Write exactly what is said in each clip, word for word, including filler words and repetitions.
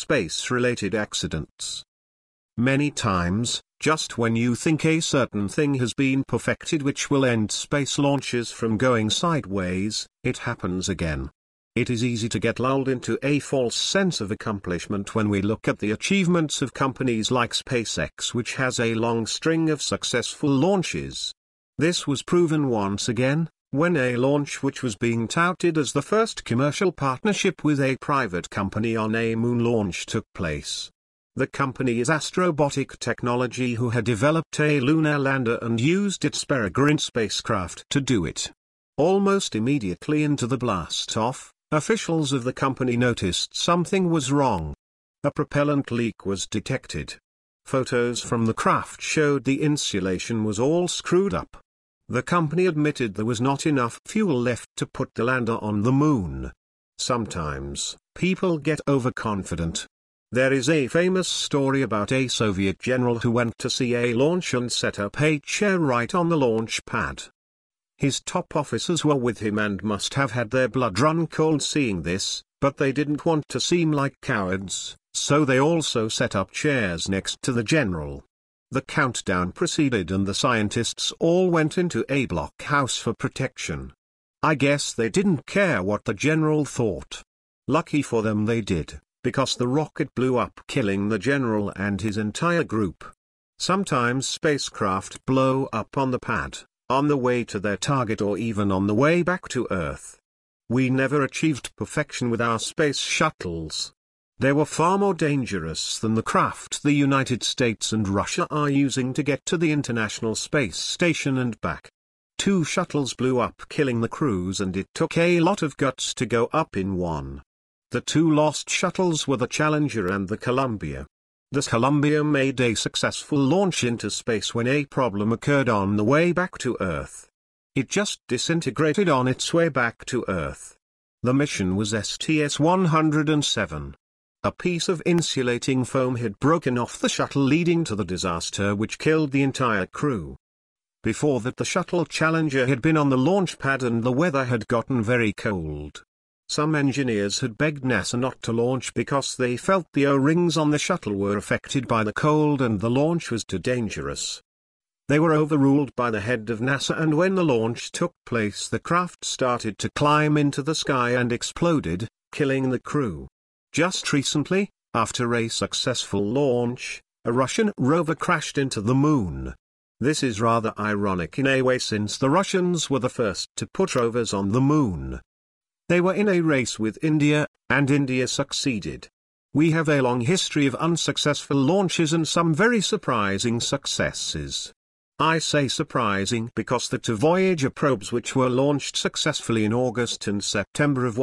space-related accidents. Many times, just when you think a certain thing has been perfected which will end space launches from going sideways, it happens again. It is easy to get lulled into a false sense of accomplishment when we look at the achievements of companies like SpaceX, which has a long string of successful launches. This was proven once again, when a launch which was being touted as the first commercial partnership with a private company on a moon launch took place. The company is Astrobotic Technology, who had developed a lunar lander and used its Peregrine spacecraft to do it. Almost immediately into the blast-off, officials of the company noticed something was wrong. A propellant leak was detected. Photos from the craft showed the insulation was all screwed up. The company admitted there was not enough fuel left to put the lander on the moon. Sometimes, people get overconfident. There is a famous story about a Soviet general who went to see a launch and set up a chair right on the launch pad. His top officers were with him and must have had their blood run cold seeing this, but they didn't want to seem like cowards, so they also set up chairs next to the general. The countdown proceeded and the scientists all went into a blockhouse for protection. I guess they didn't care what the general thought. Lucky for them they did, because the rocket blew up, killing the general and his entire group. Sometimes spacecraft blow up on the pad, on the way to their target or even on the way back to Earth. We never achieved perfection with our space shuttles. They were far more dangerous than the craft the United States and Russia are using to get to the International Space Station and back. Two shuttles blew up, killing the crews, and it took a lot of guts to go up in one. The two lost shuttles were the Challenger and the Columbia. The Columbia made a successful launch into space when a problem occurred on the way back to Earth. It just disintegrated on its way back to Earth. The mission was S T S one hundred seven. A piece of insulating foam had broken off the shuttle, leading to the disaster which killed the entire crew. Before that, the shuttle Challenger had been on the launch pad and the weather had gotten very cold. Some engineers had begged NASA not to launch because they felt the O-rings on the shuttle were affected by the cold and the launch was too dangerous. They were overruled by the head of NASA, and when the launch took place, the craft started to climb into the sky and exploded, killing the crew. Just recently, after a successful launch, a Russian rover crashed into the moon. This is rather ironic in a way, since the Russians were the first to put rovers on the moon. They were in a race with India, and India succeeded. We have a long history of unsuccessful launches and some very surprising successes. I say surprising because the two Voyager probes which were launched successfully in August and September of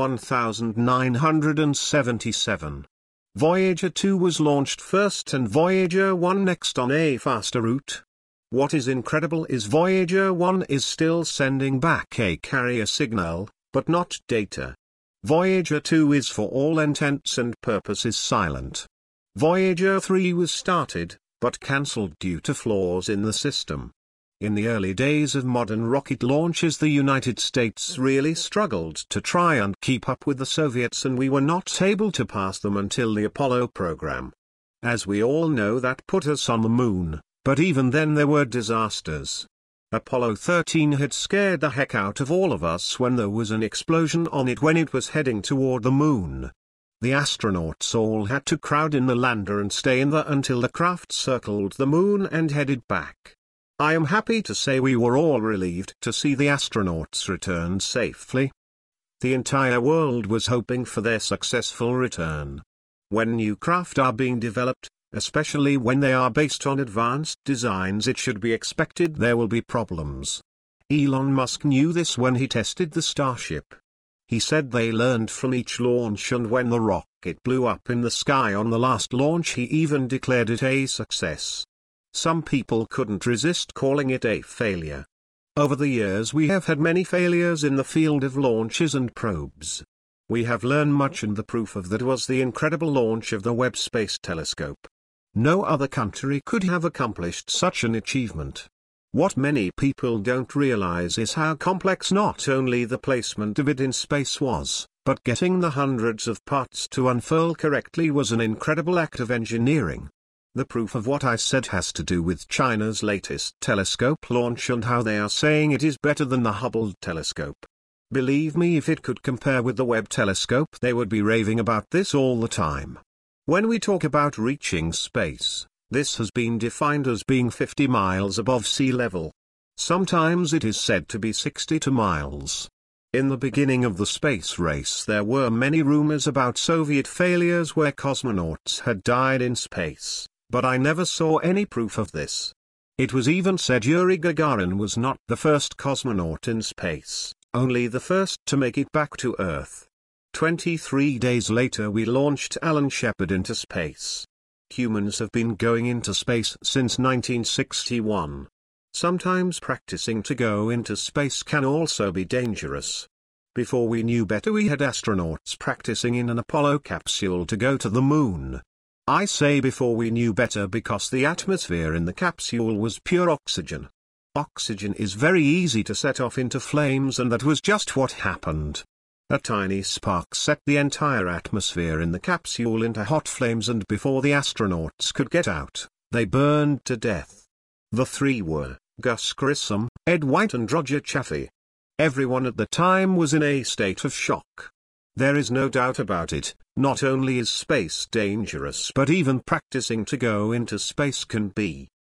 nineteen seventy-seven. Voyager two was launched first and Voyager one next on a faster route. What is incredible is Voyager one is still sending back a carrier signal, but not data. Voyager two is for all intents and purposes silent. Voyager three was started, but cancelled due to flaws in the system. In the early days of modern rocket launches, the United States really struggled to try and keep up with the Soviets, and we were not able to pass them until the Apollo program. As we all know, that put us on the moon, but even then there were disasters. Apollo thirteen had scared the heck out of all of us when there was an explosion on it when it was heading toward the moon. The astronauts all had to crowd in the lander and stay in there until the craft circled the moon and headed back. I am happy to say we were all relieved to see the astronauts return safely. The entire world was hoping for their successful return. When new craft are being developed, especially when they are based on advanced designs, it should be expected there will be problems. Elon Musk knew this when he tested the Starship. He said they learned from each launch, and when the rocket blew up in the sky on the last launch, he even declared it a success. Some people couldn't resist calling it a failure. Over the years we have had many failures in the field of launches and probes. We have learned much, and the proof of that was the incredible launch of the Webb Space Telescope. No other country could have accomplished such an achievement. What many people don't realize is how complex not only the placement of it in space was, But getting the hundreds of parts to unfurl correctly was an incredible act of engineering. The proof of what I said has to do with China's latest telescope launch and how they are saying it is better than the Hubble telescope. Believe me, if it could compare with the Webb telescope, they would be raving about this all the time. When we talk about reaching space, this has been defined as being fifty miles above sea level. Sometimes it is said to be sixty-two miles. In the beginning of the space race, there were many rumors about Soviet failures where cosmonauts had died in space, but I never saw any proof of this. It was even said Yuri Gagarin was not the first cosmonaut in space, only the first to make it back to Earth. twenty-three days later we launched Alan Shepard into space. Humans have been going into space since nineteen sixty-one. Sometimes practicing to go into space can also be dangerous. Before we knew better, we had astronauts practicing in an Apollo capsule to go to the moon. I say before we knew better because the atmosphere in the capsule was pure oxygen. Oxygen is very easy to set off into flames, and that was just what happened. A tiny spark set the entire atmosphere in the capsule into hot flames, and before the astronauts could get out, they burned to death. The three were Gus Grissom, Ed White and Roger Chaffee. Everyone at the time was in a state of shock. There is no doubt about it, not only is space dangerous, but even practicing to go into space can be.